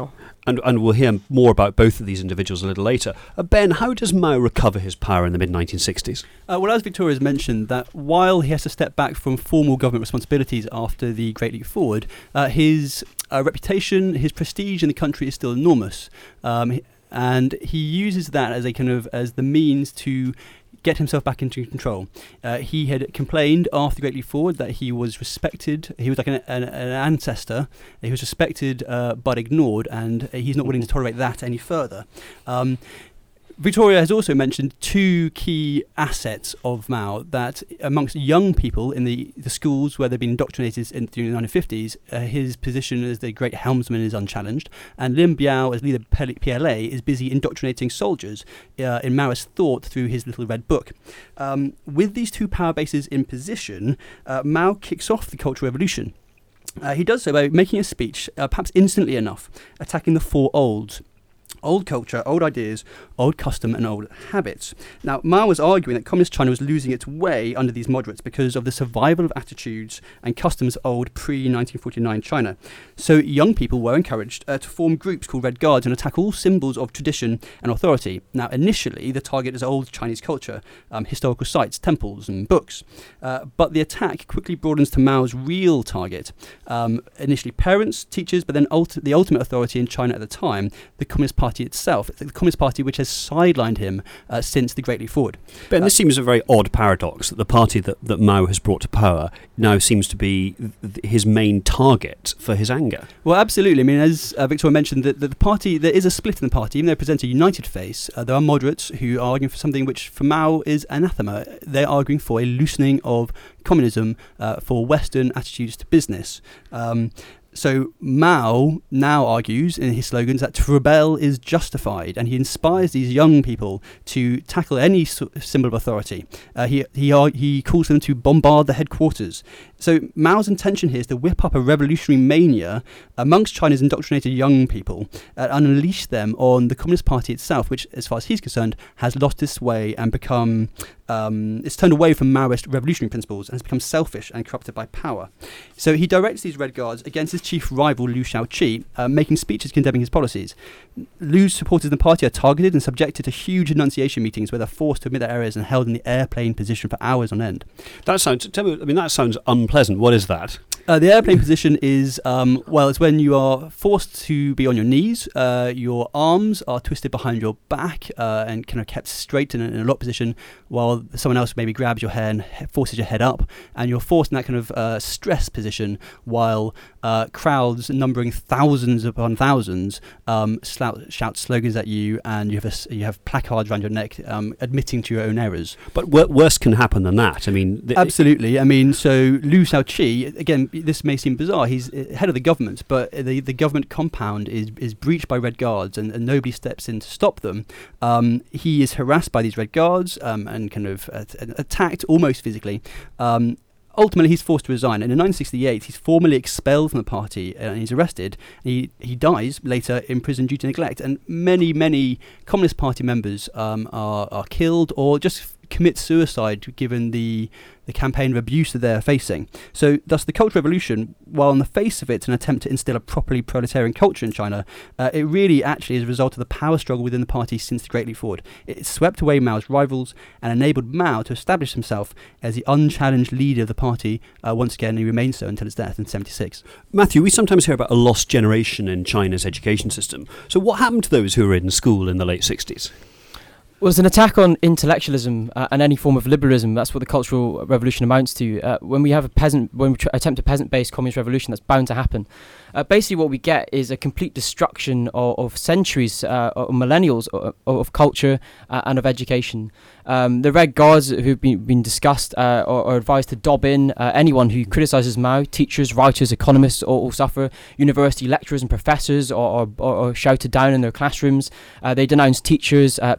S1: And, and we'll hear more about both of these individuals a little later. Uh, Ben, how does Mao recover his power in the mid nineteen sixties?
S4: Uh, well, as Victoria has mentioned, that while he has to step back from formal government responsibilities after the Great Leap Forward, uh, his uh, reputation, his prestige in the country is still enormous. Um, and he uses that as a kind of as the means to get himself back into control. Uh, he had complained after the Great Leap Forward that he was respected. He was like an, an, an ancestor. He was respected uh, but ignored, and he's not willing to tolerate that any further. Um, Victoria has also mentioned two key assets of Mao that amongst young people in the, the schools where they've been indoctrinated in, during the nineteen fifties, uh, his position as the great helmsman is unchallenged, and Lin Biao as leader of P L A is busy indoctrinating soldiers uh, in Maoist thought through his little red book. Um, with these two power bases in position, uh, Mao kicks off the Cultural Revolution. Uh, he does so by making a speech, uh, perhaps instantly enough, attacking the four olds. Old culture, old ideas, old custom and old habits. Now, Mao was arguing that Communist China was losing its way under these moderates because of the survival of attitudes and customs of old pre-nineteen forty-nine China. So young people were encouraged uh, to form groups called Red Guards and attack all symbols of tradition and authority. Now, initially, the target is old Chinese culture, um, historical sites, temples and books. Uh, but the attack quickly broadens to Mao's real target. Um, initially parents, teachers, but then ult- the ultimate authority in China at the time, the Communist Party itself, the Communist Party which has sidelined him uh, since the Great Leap Forward.
S1: Ben,
S4: uh,
S1: this seems a very odd paradox that the party that, that Mao has brought to power now seems to be th- his main target for his anger.
S4: Well, absolutely. I mean, as uh, Victoria mentioned, that the, the party, there is a split in the party. Even though they present a united face, uh, there are moderates who are arguing for something which for Mao is anathema. They're arguing for a loosening of communism uh, for Western attitudes to business. Um, So Mao now argues in his slogans that to rebel is justified, and he inspires these young people to tackle any so- symbol of authority. Uh, he he ar- he calls them to bombard the headquarters. So Mao's intention here is to whip up a revolutionary mania amongst China's indoctrinated young people uh, and unleash them on the Communist Party itself, which, as far as he's concerned, has lost its way and become um, it's turned away from Maoist revolutionary principles and has become selfish and corrupted by power. So he directs these Red Guards against his chief rival Liu Shaoqi, uh, making speeches condemning his policies. Liu's supporters in the party are targeted and subjected to huge denunciation meetings where they're forced to admit their errors and held in the airplane position for hours on end.
S1: That sounds. Tell me, I mean, that sounds unpleasant. What is that?
S4: Uh, the airplane position is, um, well, it's when you are forced to be on your knees, uh, your arms are twisted behind your back uh, and kind of kept straight in a, in a lock position while someone else maybe grabs your hair and he- forces your head up, and you're forced in that kind of uh, stress position while uh, crowds numbering thousands upon thousands um, slout, shout slogans at you, and you have a, you have placards around your neck um, admitting to your own errors.
S1: But wor- worse can happen than that. I mean, th-
S4: Absolutely. I mean, so Liu Shaoqi, again, this may seem bizarre, he's head of the government, but the, the government compound is, is breached by Red Guards and, and nobody steps in to stop them. Um, he is harassed by these Red Guards um, and kind of uh, attacked almost physically. Um, Ultimately, he's forced to resign, and in nineteen sixty-eight, he's formally expelled from the party, and he's arrested. He he dies later in prison due to neglect, and many, many Communist Party members um, are are killed or just commit suicide given the the campaign of abuse that they're facing. So thus the Cultural Revolution, while on the face of it an attempt to instill a properly proletarian culture in China, uh, it really actually is a result of the power struggle within the party since the Great Leap Forward. It swept away Mao's rivals and enabled Mao to establish himself as the unchallenged leader of the party uh, once again, and he remained so until his death in seventy-six.
S1: Matthew, we sometimes hear about a lost generation in China's education system. So what happened to those who were in school in the late sixties?
S3: Well, it's an attack on intellectualism uh, and any form of liberalism. That's what the Cultural Revolution amounts to. Uh, when we have a peasant, when we tr- attempt a peasant-based communist revolution, that's bound to happen. Uh, basically, what we get is a complete destruction of, of centuries, uh, or millennials of, of culture uh, and of education. Um, the Red Guards who've been, been discussed uh, are, are advised to dob in uh, anyone who criticises Mao. Teachers, writers, economists all, all suffer. University lecturers and professors are, are, are shouted down in their classrooms. Uh, they denounce teachers, uh, parents,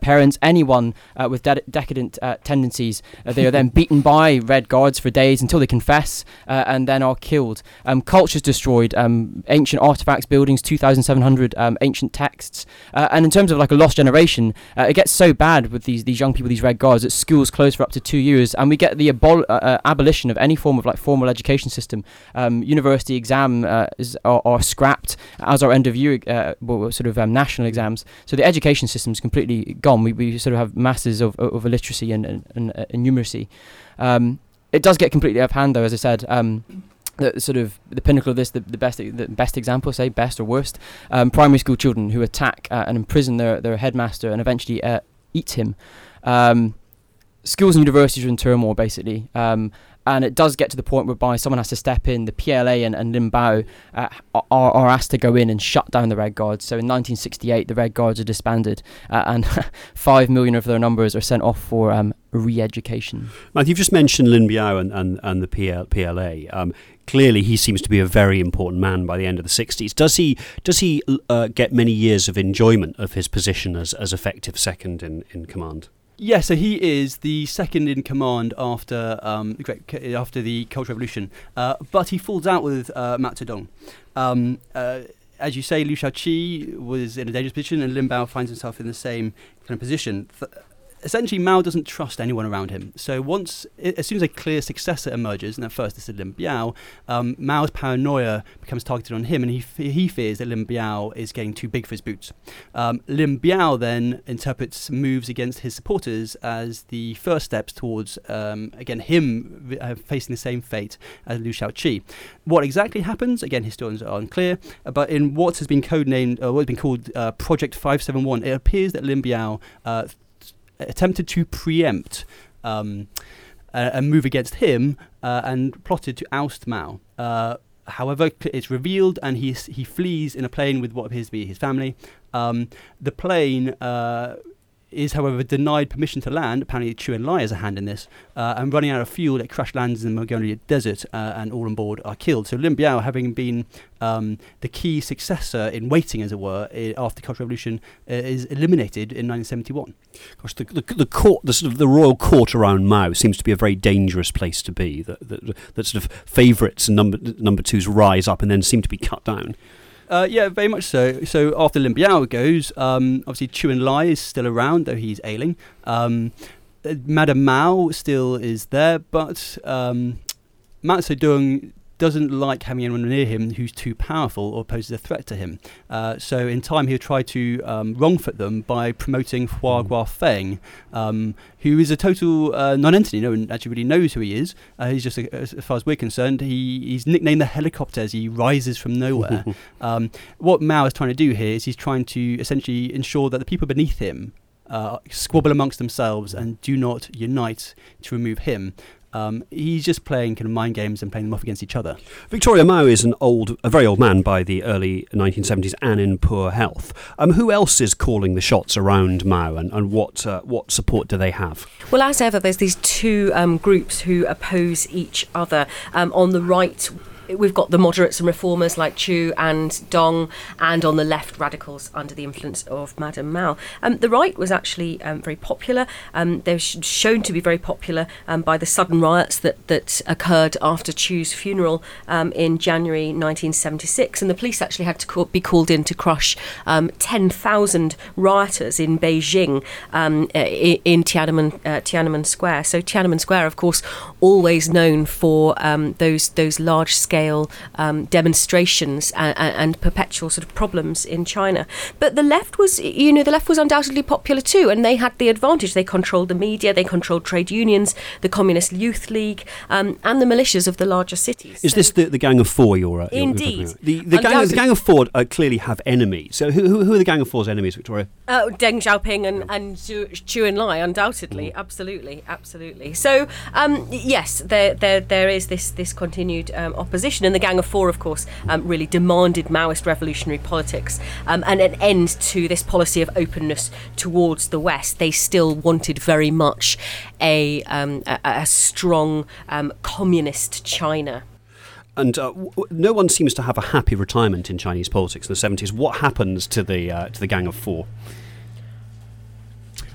S3: anyone uh, with de- decadent uh, tendencies, uh, they are then beaten by Red Guards for days until they confess uh, and then are killed. Um, cultures destroyed, um, ancient artifacts, buildings, two thousand seven hundred um, ancient texts. Uh, and in terms of like a lost generation, uh, it gets so bad with these these young people, these Red Guards, that schools close for up to two years, and we get the abol- uh, uh, abolition of any form of like formal education system. Um, university exam uh, is, are, are scrapped as our end of year uh, well, sort of um, national exams. So the education system is completely gone. We, we sort of have masses of, of illiteracy and, and, and, and numeracy. Um, it does get completely out of hand, though, as I said. Um, the sort of the pinnacle of this, the, the best the best example, say best or worst, um, primary school children who attack uh, and imprison their, their headmaster and eventually uh, eat him. Um, schools and universities are in turmoil, basically. Um, And it does get to the point whereby someone has to step in. The P L A and, and Lin Biao uh, are, are asked to go in and shut down the Red Guards. So in nineteen sixty-eight, the Red Guards are disbanded, uh, and five million of their numbers are sent off for um, re-education.
S1: Matthew, you've just mentioned Lin Biao and, and, and the P L A. Um, clearly, he seems to be a very important man by the end of the sixties. Does he does he uh, get many years of enjoyment of his position as, as effective second in, in command?
S4: Yeah, so he is the second in command after um, after the Cultural Revolution, uh, but he falls out with uh, Mao Zedong. Um, uh, as you say, Liu Shaoqi was in a dangerous position, and Lin Biao finds himself in the same kind of position. Th- Essentially, Mao doesn't trust anyone around him. So once, as soon as a clear successor emerges, and at first this is Lin Biao, um, Mao's paranoia becomes targeted on him, and he f- he fears that Lin Biao is getting too big for his boots. Um, Lin Biao then interprets moves against his supporters as the first steps towards, um, again, him uh, facing the same fate as Liu Shaoqi. What exactly happens? Again, historians are unclear, but in what has been codenamed, uh, what has been called uh, Project five seven one, it appears that Lin Biao uh, attempted to preempt um, a, a move against him uh, and plotted to oust Mao. Uh, however, it's revealed, and he he flees in a plane with what appears to be his family. Um, the plane uh, is, however, denied permission to land. Apparently, Chu Enlai has a hand in this, uh, and running out of fuel, it crash lands in the Mongolia desert, uh, and all on board are killed. So Lin Biao, having been um, the key successor in waiting, as it were, I- after the Cultural Revolution, uh, is eliminated in nineteen seventy-one.
S1: Gosh, the, the the court, the sort of the royal court around Mao seems to be a very dangerous place to be. That that, that sort of favourites and number number twos rise up and then seem to be cut down.
S4: Uh, yeah, very much so. So after Lin Biao goes, um, obviously Chu Enlai is still around, though he's ailing. Um, uh, Madame Mao still is there, but um, Mao Zedong doesn't like having anyone near him who's too powerful or poses a threat to him. Uh, so in time he'll try to um, wrongfoot them by promoting Hua Guofeng, um, who is a total uh, non-entity. No one actually really knows who he is. Uh, he's just, a, as far as we're concerned, he, he's nicknamed the helicopter as he rises from nowhere. um, what Mao is trying to do here is he's trying to essentially ensure that the people beneath him uh, squabble amongst themselves and do not unite to remove him. Um, he's just playing kind of mind games and playing them off against each other.
S1: Victoria, Mao is an old, a very old man by the early nineteen seventies and in poor health. Um, who else is calling the shots around Mao, and, and what uh, what support do they have?
S2: Well, as ever, there's these two um, groups who oppose each other. Um, on the right, we've got the moderates and reformers like Chu and Dong, and on the left, radicals under the influence of Madame Mao. Um, the right was actually um, very popular. Um, they were sh- shown to be very popular um, by the sudden riots that, that occurred after Chu's funeral um, in January nineteen seventy-six, and the police actually had to call, be called in to crush um, ten thousand rioters in Beijing um, in, in Tiananmen, uh, Tiananmen Square. So Tiananmen Square, of course, always known for um, those those large-scale Um, demonstrations and, and perpetual sort of problems in China. But the left was, you know, the left was undoubtedly popular too, and they had the advantage. They controlled the media, they controlled trade unions, the Communist Youth League, um, and the militias of the larger cities.
S1: Is
S2: so
S1: this the, the Gang of Four you're, uh, you're
S2: Indeed.
S1: talking about? The, the, gang, the Gang of Four uh, clearly have enemies. So who, who, who are the Gang of Four's enemies, Victoria?
S2: Uh, Deng Xiaoping and, and Chu, Chu Enlai, undoubtedly, mm. absolutely, absolutely. So, um, yes, there, there, there is this, this continued um, opposition. And the Gang of Four, of course, um, really demanded Maoist revolutionary politics um, and an end to this policy of openness towards the West. They still wanted very much a, um, a, a strong um, communist China.
S1: And uh, w- no one seems to have a happy retirement in Chinese politics in the seventies. What happens to the uh, to the Gang of Four?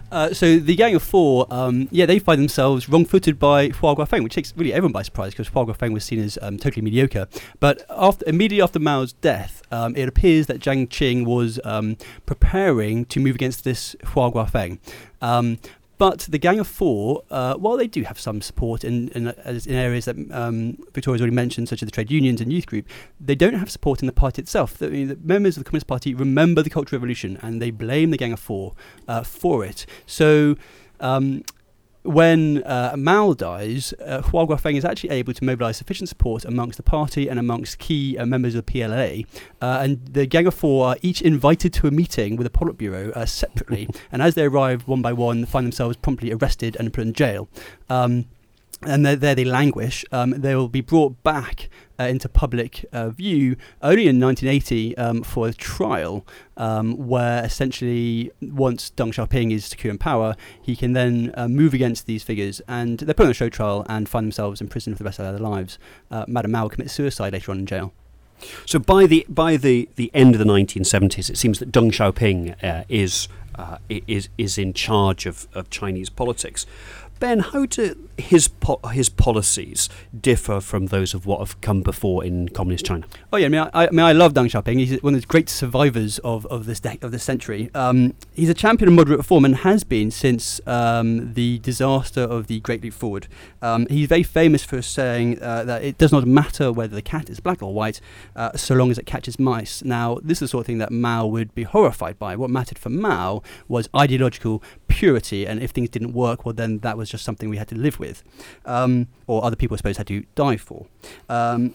S4: Uh, so the Gang of Four, um, yeah, they find themselves wrong-footed by Hua Guofeng, which takes really everyone by surprise because Hua Guofeng was seen as um, totally mediocre. But after, immediately after Mao's death, um, it appears that Jiang Qing was um, preparing to move against this Hua Guofeng. Um, But the Gang of Four, uh, while they do have some support in in, in areas that um, Victoria's already mentioned, such as the trade unions and youth group, they don't have support in the party itself. The, the members of the Communist Party remember the Cultural Revolution and they blame the Gang of Four uh, for it. So um, when uh, Mao dies, uh, Hua Guofeng is actually able to mobilise sufficient support amongst the party and amongst key uh, members of the P L A. Uh, and the Gang of Four are each invited to a meeting with the Politburo uh, separately. And as they arrive one by one, find themselves promptly arrested and put in jail. Um, and there, there they languish. Um, they will be brought back uh, into public uh, view only in nineteen eighty um, for a trial, um, where essentially once Deng Xiaoping is secure in power, he can then uh, move against these figures, and they're put on a show trial and find themselves in prison for the rest of their lives. Uh, Madame Mao commits suicide later on in jail.
S1: So by the by the, the end of the nineteen seventies, it seems that Deng Xiaoping uh, is uh, is is in charge of, of Chinese politics. Ben, how do his po- his policies differ from those of what have come before in communist China?
S4: Oh yeah, I mean, I, I mean, I love Deng Xiaoping. He's one of the great survivors of, of this de- of this century. Um, he's a champion of moderate reform and has been since um, the disaster of the Great Leap Forward. Um, he's very famous for saying uh, that it does not matter whether the cat is black or white, uh, so long as it catches mice. Now, this is the sort of thing that Mao would be horrified by. What mattered for Mao was ideological purity, and if things didn't work, well, then that was just something we had to live with, um, or other people, I suppose, had to die for. Um,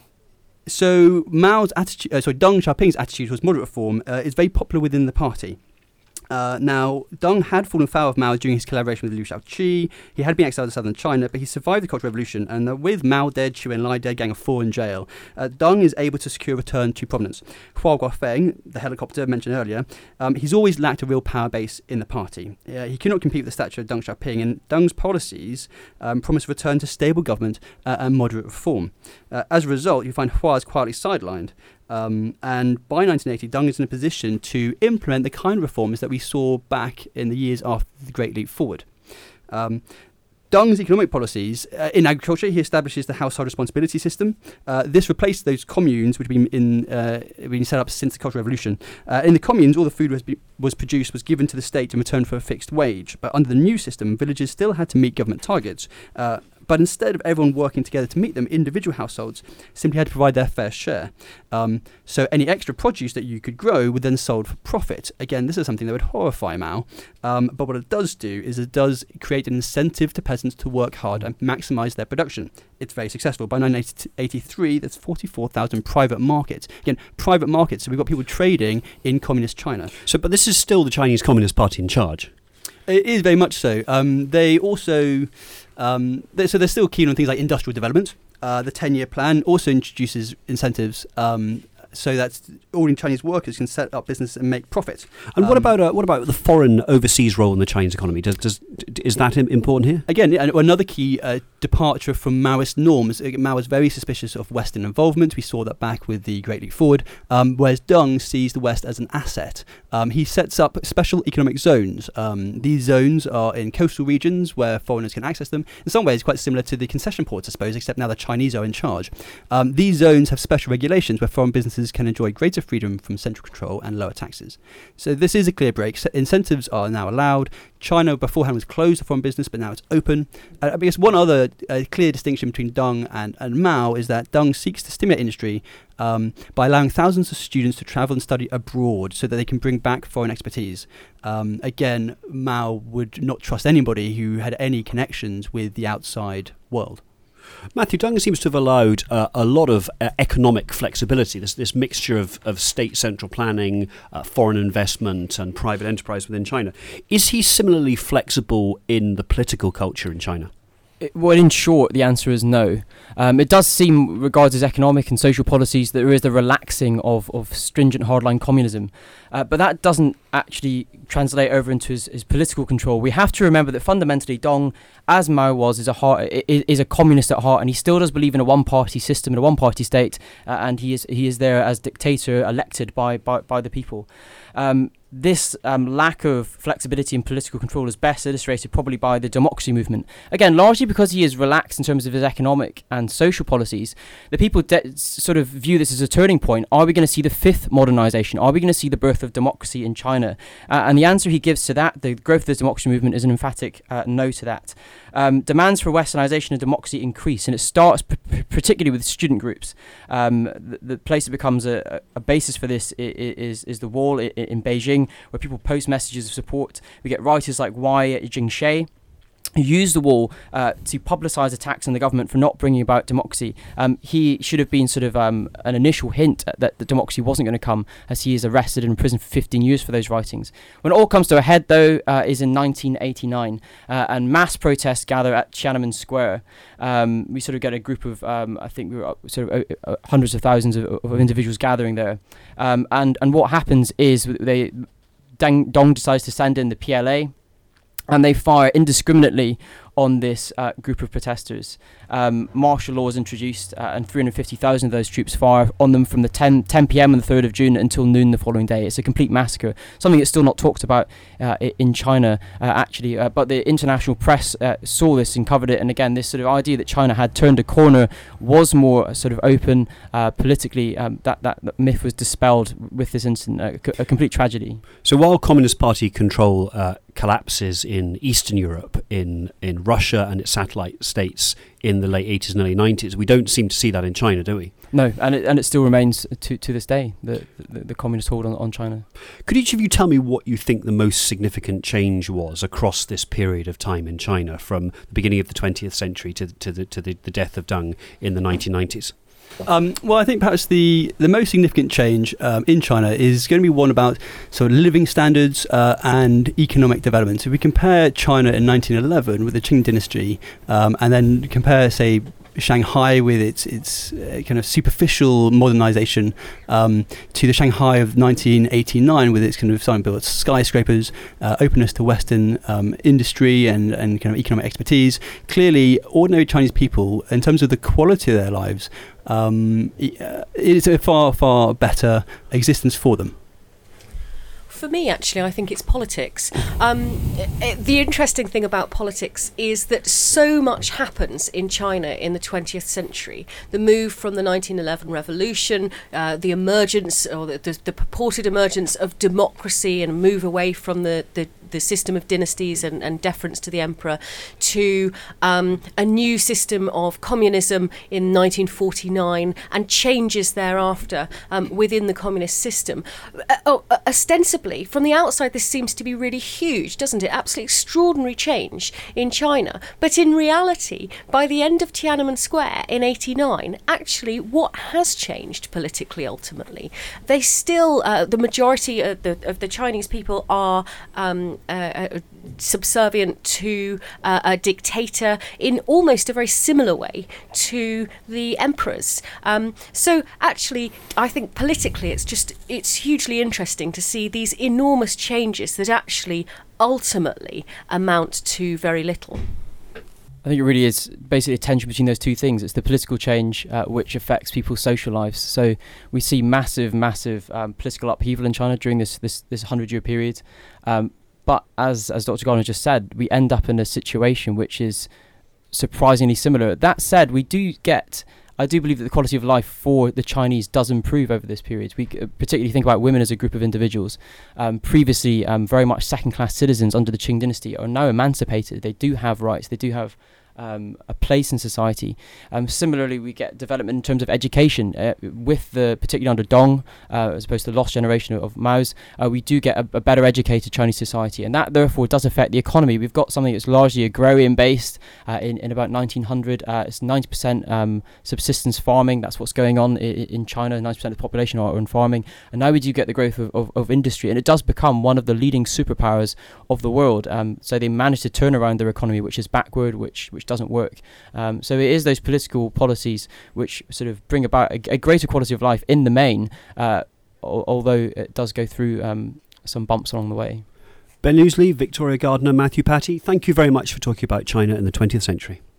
S4: so Mao's attitude, uh, sorry, Deng Xiaoping's attitude towards moderate reform uh, is very popular within the party. Uh, now, Deng had fallen foul of Mao during his collaboration with Liu Shaoqi. He had been exiled to southern China, but he survived the Cultural Revolution, and uh, with Mao dead, Xu Enlai dead, Gang of Four in jail, uh, Deng is able to secure a return to prominence. Hua Guofeng, the helicopter mentioned earlier, um, he's always lacked a real power base in the party. Uh, he cannot compete with the stature of Deng Xiaoping, and Deng's policies um, promise a return to stable government uh, and moderate reform. Uh, as a result, you find Hua is quietly sidelined. Um, and by nineteen eighty, Deng is in a position to implement the kind of reforms that we saw back in the years after the Great Leap Forward. Um, Deng's economic policies, uh, in agriculture, he establishes the household responsibility system. Uh, this replaced those communes which had been, in, uh, been set up since the Cultural Revolution. Uh, in the communes, all the food was, be, was produced was given to the state in return for a fixed wage. But under the new system, villages still had to meet government targets. Uh, But instead of everyone working together to meet them, individual households simply had to provide their fair share. Um, so any extra produce that you could grow would then sold for profit. Again, this is something that would horrify Mao. Um, but what it does do is it does create an incentive to peasants to work hard and maximise their production. It's very successful. By nineteen eighty-three, there's forty-four thousand private markets. Again, private markets. So we've got people trading in communist China.
S1: So, but this is still the Chinese Communist Party in charge.
S4: It is very much so. Um, they also, um, they, so they're still keen on things like industrial development. Uh, the ten-year plan also introduces incentives um, so that all Chinese workers can set up business and make profit.
S1: And
S4: um,
S1: what about uh, what about the foreign overseas role in the Chinese economy? Does, does is that important here?
S4: Again, another key uh, departure from Maoist norms. Mao was very suspicious of Western involvement. We saw that back with the Great Leap Forward, um, whereas Deng sees the West as an asset. Um, he sets up special economic zones. Um, these zones are in coastal regions where foreigners can access them. In some ways, quite similar to the concession ports, I suppose, except now the Chinese are in charge. Um, these zones have special regulations where foreign businesses can enjoy greater freedom from central control and lower taxes. So this is a clear break. Incentives are now allowed. China beforehand was closed to foreign business, but now it's open. Uh, I guess one other uh, clear distinction between Deng and, and Mao is that Deng seeks to stimulate industry um, by allowing thousands of students to travel and study abroad so that they can bring back foreign expertise. Um, again, Mao would not trust anybody who had any connections with the outside world.
S1: Matthew, Deng seems to have allowed uh, a lot of uh, economic flexibility, this this mixture of, of state central planning, uh, foreign investment and private enterprise within China. Is he similarly flexible in the political culture in China?
S3: It, well, in short, the answer is no. Um, it does seem, regards as economic and social policies, that there is the relaxing of, of stringent hardline communism. Uh, but that doesn't actually translate over into his, his political control. We have to remember that fundamentally Dong, as Mao was, is a heart, is, is a communist at heart, and he still does believe in a one-party system, in a one-party state, uh, and he is he is there as dictator, elected by by, by the people. Um, this um, lack of flexibility and political control is best illustrated probably by the democracy movement. Again, largely because he is relaxed in terms of his economic and social policies, the people de- sort of view this as a turning point. Are we going to see the fifth modernization? Are we going to see the birth of democracy in China? Uh, and the answer he gives to that, the growth of the democracy movement, is an emphatic uh, no to that. Um, demands for westernization and democracy increase, and it starts p- p- particularly with student groups. Um, the, the place that becomes a, a basis for this is, is, is the wall in, in Beijing, where people post messages of support. We get writers like Wai Jingsheng, who used the wall uh, to publicise attacks on the government for not bringing about democracy. Um, he should have been sort of um, an initial hint that the democracy wasn't going to come, as he is arrested and imprisoned for fifteen years for those writings. When it all comes to a head, though, uh, is in nineteen eighty-nine, uh, and mass protests gather at Tiananmen Square. Um, we sort of get a group of, um, I think we were sort of uh, uh, hundreds of thousands of, of individuals gathering there. Um, and, and what happens is they Deng, Dong decides to send in the P L A, and they fire indiscriminately on this uh, group of protesters. Um, martial law is introduced, uh, and three hundred fifty thousand of those troops fire on them from the ten p.m. on the third of June until noon the following day. It's a complete massacre, something that's still not talked about uh, in China, uh, actually. Uh, but the international press uh, saw this and covered it, and again, this sort of idea that China had turned a corner was more sort of open uh, politically. Um, that, that, that myth was dispelled with this incident, uh, c- a complete tragedy.
S1: So while Communist Party control uh, collapses in Eastern Europe, in, in Russia and its satellite states in the late eighties and early nineties, we don't seem to see that in China, do we?
S3: No, and it, and it still remains to, to this day, the, the, the communist hold on, on China.
S1: Could each of you tell me what you think the most significant change was across this period of time in China, from the beginning of the twentieth century to, to, the, to the, the death of Deng in the nineteen nineties?
S4: Um, well, I think perhaps the, the most significant change um, in China is going to be one about sort of living standards uh, and economic development. So if we compare China in nineteen eleven with the Qing dynasty, um, and then compare, say, Shanghai with its its uh, kind of superficial modernization um, to the Shanghai of nineteen eighty-nine with its kind of starting to build skyscrapers, uh, openness to Western um, industry and, and kind of economic expertise. Clearly, ordinary Chinese people, in terms of the quality of their lives, um, it is a far, far better existence for them.
S2: For me, actually, I think it's politics. Um, it, the interesting thing about politics is that so much happens in China in the twentieth century. The move from the nineteen eleven revolution, uh, the emergence, or the, the, the purported emergence of democracy and move away from the, the, the system of dynasties and, and deference to the emperor, to um, a new system of communism in nineteen forty-nine and changes thereafter um, within the communist system. Uh, oh, uh, ostensibly, from the outside, this seems to be really huge, doesn't it? Absolutely extraordinary change in China. But in reality, by the end of Tiananmen Square in eighty-nine, actually what has changed politically ultimately? They still, uh, the majority of the, of the Chinese people are um, uh, subservient to uh, a dictator in almost a very similar way to the emperors. Um, so actually, I think politically it's just, it's hugely interesting to see these enormous changes that actually ultimately amount to very little.
S3: I think it really is basically a tension between those two things. It's the political change uh, which affects people's social lives. So we see massive, massive um, political upheaval in China during this this this hundred-year period. Um, but as as Doctor Garner just said, we end up in a situation which is surprisingly similar. That said, we do get, I do believe that the quality of life for the Chinese does improve over this period. We uh, particularly think about women as a group of individuals. Um, previously, um, very much second-class citizens under the Qing dynasty are now emancipated. They do have rights. They do have Um, a place in society. Um, similarly, we get development in terms of education uh, with the, particularly under Dong, uh, as opposed to the lost generation of, of Mao's. Uh, we do get a, a better educated Chinese society, and that therefore does affect the economy. We've got something that's largely agrarian based. Uh, in, in about nineteen hundred, uh, it's ninety percent um, subsistence farming. That's what's going on in, in China. ninety percent of the population are in farming, and now we do get the growth of, of, of industry, and it does become one of the leading superpowers of the world. Um, so they manage to turn around their economy, which is backward, which which doesn't work. Um, so it is those political policies which sort of bring about a, a greater quality of life in the main, uh, al- although it does go through um, some bumps along the way.
S1: Ben Ouseley, Victoria Gardner, Matthew Patty, thank you very much for talking about China in the twentieth century.